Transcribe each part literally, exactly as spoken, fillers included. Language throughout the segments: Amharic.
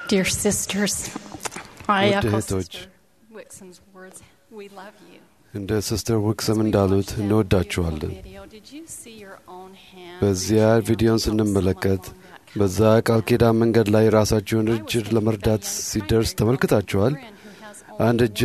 Dear sisters, I ውድ echo እህቶች Sister Wixom's words. We love you. እንደ ሲስተር ውክሰም እንዳሉት እንወዳችኋለን። Did you see your own hand? በዚያ ቪዲዮን ስንመለከት በዛ ቃል ኪዳን መንገድ ላይ ራሳችሁን እጅ ለመርዳት ሲደርስ ተመልክታችኋል። አንድ እጅ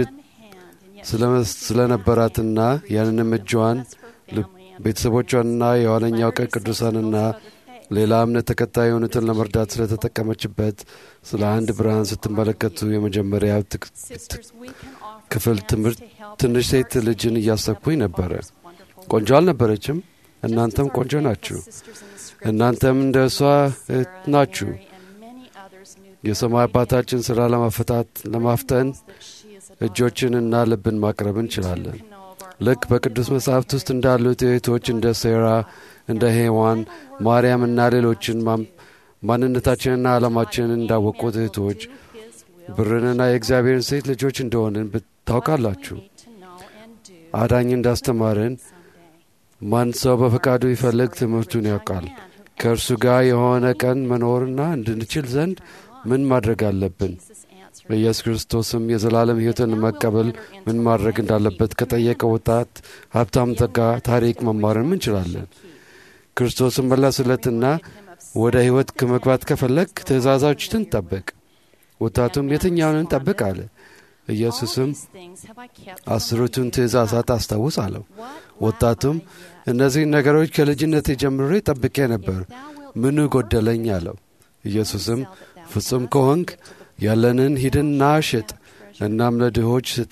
ስለነበራትና ያንንም እጇን ቤተሰቦቿንና የኋለኛው ቀን ቅዱሳንና ሌላ እምነት ተከታይ የሆኑትን ለመርዳት ስለተጠቀመችበት ስለ አንድ ብርሃን ስትመለከቱ የመጀመሪያው ክፍል ትምህርት ትንሽ ሴት ልጅን እያሰብኩኝ ነበረ። ቆንጆ አልነበረችም። እናንተም ቆንጆ ናችሁ። እናንተም እንደ እሷ ናችሁ። የሰማይ አባታችን ሥራ ለማፈታት ለማፍጠን እጆችንና ልብን ማቅረብ እንችላለን። ልክ በቅዱስ መጻሕፍት ውስጥ እንዳሉት እህቶች እንደ ሴራ፣ እንደ ሄዋን፣ ማርያምና ሌሎችን ማንነታችንና ዓላማችንን እንዳወቁት እህቶች ብርንና የእግዚአብሔርን ሴት ልጆች እንደሆንን ታውቃላችሁ። አዳኝ እንዳስተማርን ማን ሰው በፈቃዱ ይፈልግ ትምህርቱን ያውቃል። ከእርሱ ጋር የሆነ ቀን መኖርና እንድንችል ዘንድ ምን ማድረግ አለብን? ኢየሱስ ክርስቶስም የዘላለም ሕይወትን መቀበል ምን ማድረግ እንዳለበት ከጠየቀ ወጣት ሀብታም ተጋ ታሪክ መማርን እንችላለን። ክርስቶስም መለሰለትና ወደ ሕይወት ከመግባት ከፈለግ ትእዛዛችን ጠብቅ። ወጣቱም የትኛውን ጠብቅ አለ። ኢየሱስም አስሩቱን ትእዛዛት አስታውስ አለው። ወጣቱም እነዚህን ነገሮች ከልጅነቴ ጀምሬ ጠብቄ ነበር፣ ምኑ ጎደለኝ አለው። ኢየሱስም ፍጹም ከሆንክ ያለንን ሂድና ሽጥ፣ እናም ለድሆች ስጥ፣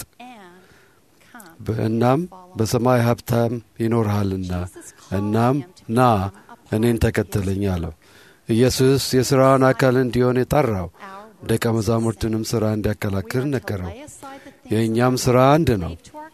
እናም በሰማይ ሀብታም ይኖርሃልና፣ እናም ና እኔን ተከተለኝ አለው። ኢየሱስ የሥራውን አካል እንዲሆን የጠራው ደቀ መዛሙርቱንም ሥራ እንዲያከላክል ነገረው። የእኛም ሥራ አንድ ነው።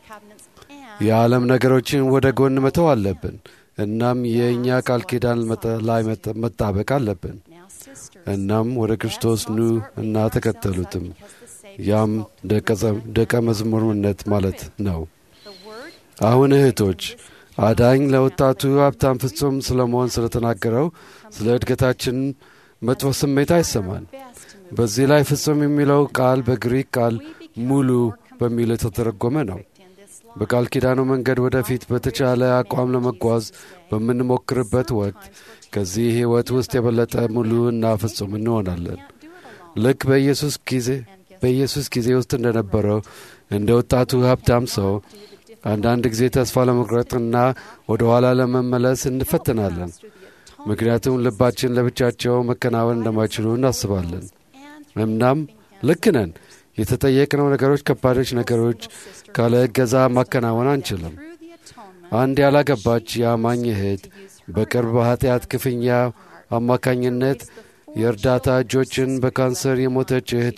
የዓለም ነገሮችን ወደ ጎን መተው አለብን። እናም የእኛ ቃል ኪዳን ላይ መጣበቅ አለብን። እናም ወደ ክርስቶስ ኑ እና ተከተሉትም። ያም ደቀ መዝሙርነት ማለት ነው። አሁን እህቶች አዳኝ ለወጣቱ ሀብታም ፍጹም ስለመሆን ስለተናገረው ስለ እድገታችን መጥፎ ስሜት አይሰማን። በዚህ ላይ ፍጹም የሚለው ቃል በግሪክ ቃል ሙሉ በሚል የተተረጎመ ነው። በቃል ኪዳኑ መንገድ ወደፊት በተቻለ አቋም ለመጓዝ በምንሞክርበት ወቅት ከዚህ ሕይወት ውስጥ የበለጠ ሙሉ እና ፍጹም እንሆናለን። ልክ በኢየሱስ ጊዜ በኢየሱስ ጊዜ ውስጥ እንደነበረው እንደ ወጣቱ ሀብታም ሰው አንዳንድ ጊዜ ተስፋ ለመቁረጥና ወደ ኋላ ለመመለስ እንፈተናለን። ምክንያቱም ልባችን ለብቻቸው መከናወን እንደማይችሉ እናስባለን። እናም ልክ ነን። የተጠየቅነው ነገሮች ከባዶች ነገሮች ካለ እገዛ ማከናወን አንችልም። አንድ ያላገባች የአማኝ እህት በቅርብ በኃጢአት ክፍኛ አማካኝነት የእርዳታ እጆችን በካንሰር የሞተች እህቷ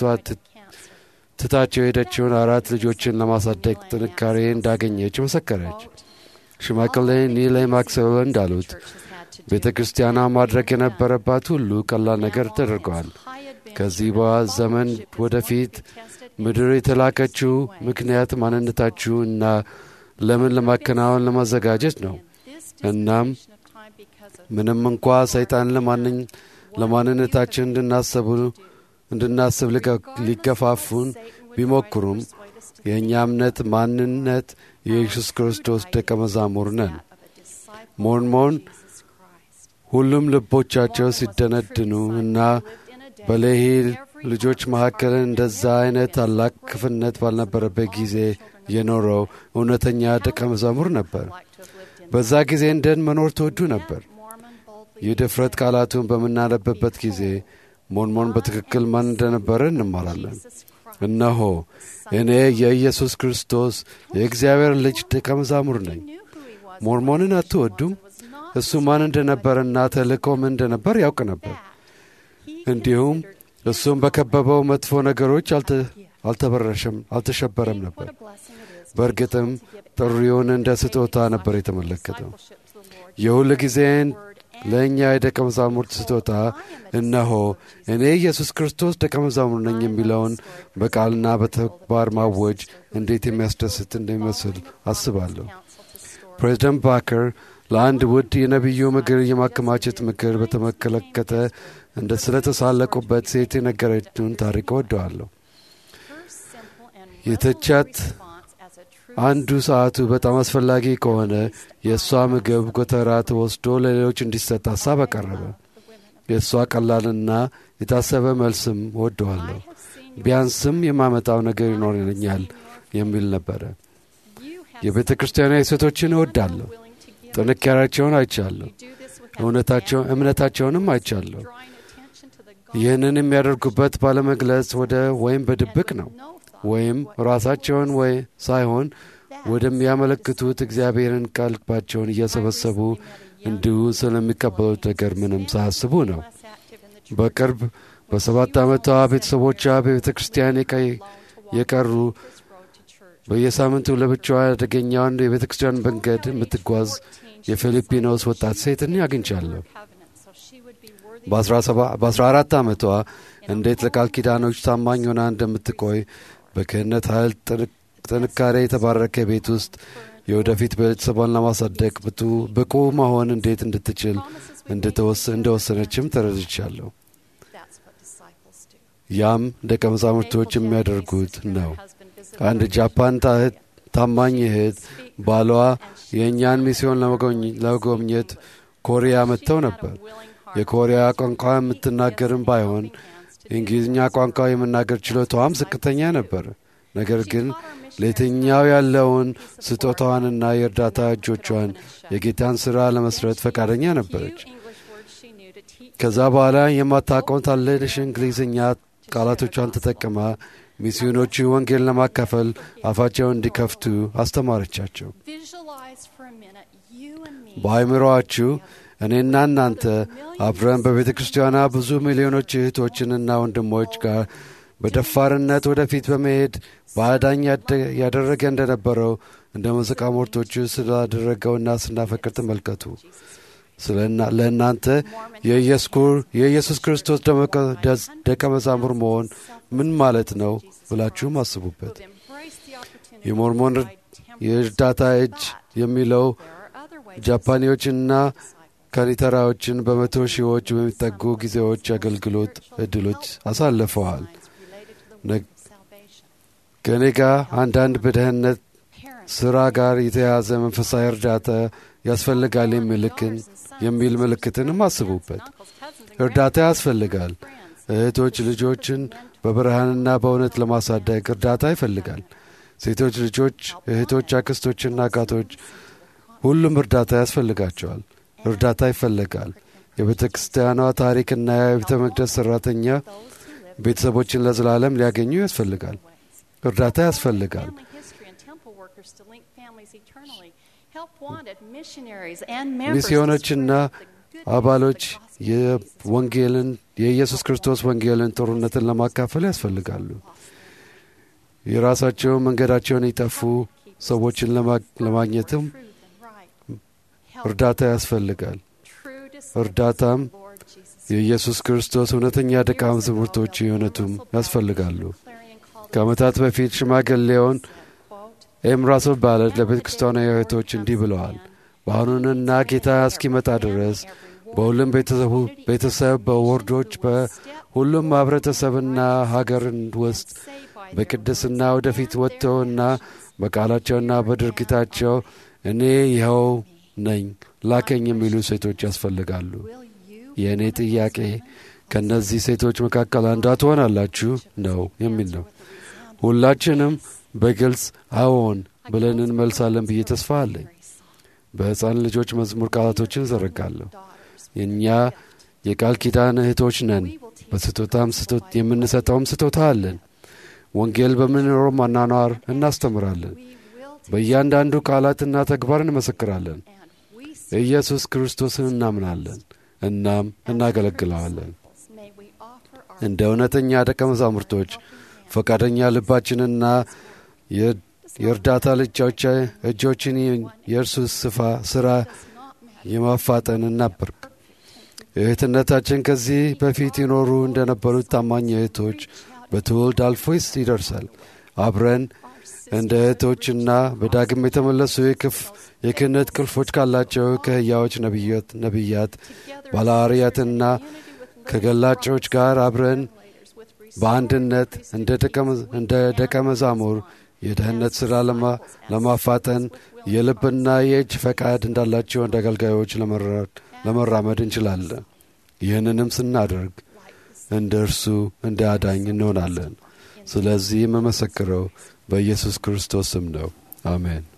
ትታቸው የሄደችውን አራት ልጆችን ለማሳደግ ጥንካሬ እንዳገኘች መሰከረች። ሽማግሌ ኒል ማክስዌል እንዳሉት ቤተ ክርስቲያኗ ማድረግ የነበረባት ሁሉ ቀላል ነገር ተደርገዋል። ከዚህ በኋላ ዘመን ወደፊት ምድር የተላከችው ምክንያት ማንነታችሁ እና ለምን ለማከናወን ለማዘጋጀት ነው። እናም ምንም እንኳ ሰይጣን ለማንኝ ለማንነታችን እንድናስብ እንድናስብ ሊገፋፉን ቢሞክሩም የእኛ እምነት ማንነት የኢየሱስ ክርስቶስ ደቀ መዛሙር ነን። ሞርሞን ሁሉም ልቦቻቸው ሲደነድኑ እና በሌሂ ልጆች መካከል እንደዛ አይነት ታላቅ ክፍነት ባልነበረበት ጊዜ የኖረው እውነተኛ ደቀ መዛሙር ነበር። በዛ ጊዜ እንደን መኖር ተወዱ ነበር። የድፍረት ቃላቱን በምናነብበት ጊዜ ሞርሞን በትክክል ማን እንደነበረ እንማራለን። እነሆ እኔ የኢየሱስ ክርስቶስ የእግዚአብሔር ልጅ ደቀ መዛሙር ነኝ። ሞርሞንን አትወዱም? እሱ ማን እንደነበረና ተልእኮ ምን እንደነበር ያውቅ ነበር። እንዲሁም እሱም በከበበው መጥፎ ነገሮች አልተበረሸም አልተሸበረም ነበር። በእርግጥም ጥሪውን እንደ ስጦታ ነበር የተመለከተው። የሁል ጊዜን ለእኛ የደቀ መዛሙርት ስጦታ እነሆ እኔ ኢየሱስ ክርስቶስ ደቀ መዛሙር ነኝ የሚለውን በቃልና በተግባር ማወጅ እንዴት የሚያስደስት እንደሚመስል አስባለሁ። ፕሬዚደንት ባከር ለአንድ ውድ የነቢዩ ምክር የማከማቸት ምክር በተመለከተ እንደ ስለተሳለቁበት ሴት የነገረችውን ታሪክ እወደዋለሁ። የተቻት አንዱ ሰዓቱ በጣም አስፈላጊ ከሆነ የእሷ ምግብ ጎተራ ተወስዶ ለሌሎች እንዲሰጥ ሀሳብ አቀረበ። የእሷ ቀላልና የታሰበ መልስም እወደዋለሁ፣ ቢያንስም የማመጣው ነገር ይኖረኛል የሚል ነበረ። የቤተ ክርስቲያኗ ሴቶችን እወዳለሁ፣ ጥንካሬያቸውን አይቻለሁ፣ እምነታቸውንም አይቻለሁ። ይህንን የሚያደርጉበት ባለመግለጽ ወደ ወይም በድብቅ ነው ወይም ራሳቸውን ወይ ሳይሆን ወደሚያመለክቱት እግዚአብሔርን ቀልባቸውን እየሰበሰቡ እንዲሁ ስለሚቀበሉት ነገር ምንም ሳያስቡ ነው። በቅርብ በሰባት ዓመቷ ቤተሰቦቿ በቤተ ክርስቲያን የቀሩ በየሳምንቱ ለብቻዋ አደገኛውን የቤተ ክርስቲያን መንገድ የምትጓዝ የፊሊፒኖስ ወጣት ሴትን አግኝቻለሁ። በአስራ አራት ዓመቷ እንዴት ለቃል ኪዳኖች ታማኝ ሆና እንደምትቆይ በክህነት ኃይል ጥንካሬ የተባረከ ቤት ውስጥ የወደፊት ቤተሰቧን ለማሳደግ ብቁ መሆን እንዴት እንድትችል እንደወሰነችም ተረድቻለሁ። ያም ደቀ መዛሙርቶች የሚያደርጉት ነው። አንድ ጃፓን ታማኝ እህት ባሏ የእኛን ሚስዮን ለመጎብኘት ኮሪያ መጥተው ነበር። የኮሪያ ቋንቋ የምትናገርም ባይሆን የእንግሊዝኛ ቋንቋ የመናገር ችሎታዋም ዝቅተኛ ነበር። ነገር ግን ለየትኛው ያለውን ስጦታዋንና የእርዳታ እጆቿን የጌታን ሥራ ለመስረት ፈቃደኛ ነበረች። ከዛ በኋላ የማታውቀውን ታለሽ እንግሊዝኛ ቃላቶቿን ተጠቅማ ሚስዮኖቹ ወንጌል ለማካፈል አፋቸውን እንዲከፍቱ አስተማረቻቸው። በአእምሮአችሁ እኔና እናንተ አብረን በቤተ ክርስቲያኗ ብዙ ሚሊዮኖች እህቶችንና ወንድሞች ጋር በደፋርነት ወደፊት በመሄድ ባዕዳኝ ያደረገ እንደነበረው እንደ ሙዚቃ ሞርቶቹ ስላደረገውና ስናፈቅር ተመልከቱ። ለእናንተ የኢየሱስ ክርስቶስ ደቀ መዛሙር መሆን ምን ማለት ነው ብላችሁም አስቡበት። የሞርሞን የእርዳታ እጅ የሚለው ጃፓኒዎችና ካኒተራዎችን በመቶ ሺዎች በሚጠጉ ጊዜዎች አገልግሎት ዕድሎች አሳልፈዋል። ከእኔ ጋር አንዳንድ በደህንነት ሥራ ጋር የተያዘ መንፈሳዊ እርዳታ ያስፈልጋል የሚልክን የሚል ምልክትንም አስቡበት። እርዳታ ያስፈልጋል። እህቶች ልጆችን በብርሃንና በእውነት ለማሳደግ እርዳታ ይፈልጋል። ሴቶች ልጆች፣ እህቶች፣ አክስቶችና አጋቶች ሁሉም እርዳታ ያስፈልጋቸዋል። እርዳታ ይፈልጋል። የቤተ ክርስቲያኗ ታሪክና የቤተ መቅደስ ሠራተኛ ቤተሰቦችን ለዘላለም ሊያገኙ ያስፈልጋል። እርዳታ ያስፈልጋል። ሚስዮኖችና አባሎች የወንጌልን የኢየሱስ ክርስቶስ ወንጌልን ጦርነትን ለማካፈል ያስፈልጋሉ። የራሳቸው መንገዳቸውን የጠፉ ሰዎችን ለማግኘትም እርዳታ ያስፈልጋል። እርዳታም የኢየሱስ ክርስቶስ እውነተኛ ደቀ መዛሙርቶች የሆኑትም ያስፈልጋሉ። ከዓመታት በፊት ሽማግሌውን ኤም ራስል ባለት ለቤተ ክርስቲያኗ እህቶች እንዲህ ብለዋል። በአሁኑንና ጌታ እስኪመጣ ድረስ በሁሉም ቤተሰብ፣ በወርዶች፣ በሁሉም ማኅበረተሰብና ሀገርን ውስጥ በቅድስና ወደፊት ወጥተውና በቃላቸውና በድርጊታቸው እኔ ይኸው ነኝ ላከኝ የሚሉ ሴቶች ያስፈልጋሉ። የእኔ ጥያቄ ከእነዚህ ሴቶች መካከል አንዷ ትሆናላችሁ ነው የሚል ነው። ሁላችንም በግልጽ አዎን ብለን እንመልሳለን ብዬ ተስፋ አለኝ። በሕፃን ልጆች መዝሙር ቃላቶችን ዘረጋለሁ። እኛ የቃል ኪዳን እህቶች ነን። በስጦታም የምንሰጠውም ስጦታ አለን። ወንጌል በምንኖረው ማናኗር እናስተምራለን። በእያንዳንዱ ቃላትና ተግባር እንመሰክራለን። ኢየሱስ ክርስቶስን እናምናለን፣ እናም እናገለግለዋለን። እንደ እውነተኛ ደቀ መዛሙርቶች ፈቃደኛ ልባችንና የእርዳታ እጆችን የእርሱ ስፋ ሥራ የማፋጠን እናበርክ። እህትነታችን ከዚህ በፊት ይኖሩ እንደነበሩት ታማኝ እህቶች በትውልድ አልፎ ይደርሳል። አብረን እንደ እህቶችና በዳግም የተመለሱ የክፍ የክህነት ቁልፎች ካላቸው ከሕያዎች ነቢያት ነቢያት ባለሐዋርያትና ከገላጮች ጋር አብረን በአንድነት እንደ ደቀ መዛሙር የደህንነት ሥራ ለማፋጠን የልብና የእጅ ፈቃድ እንዳላቸው እንደ አገልጋዮች ለመራመድ እንችላለን። ይህንንም ስናደርግ እንደ እርሱ እንደ አዳኝ እንሆናለን። ስለዚህ የምመሰክረው በኢየሱስ ክርስቶስ ስም ነው። አሜን።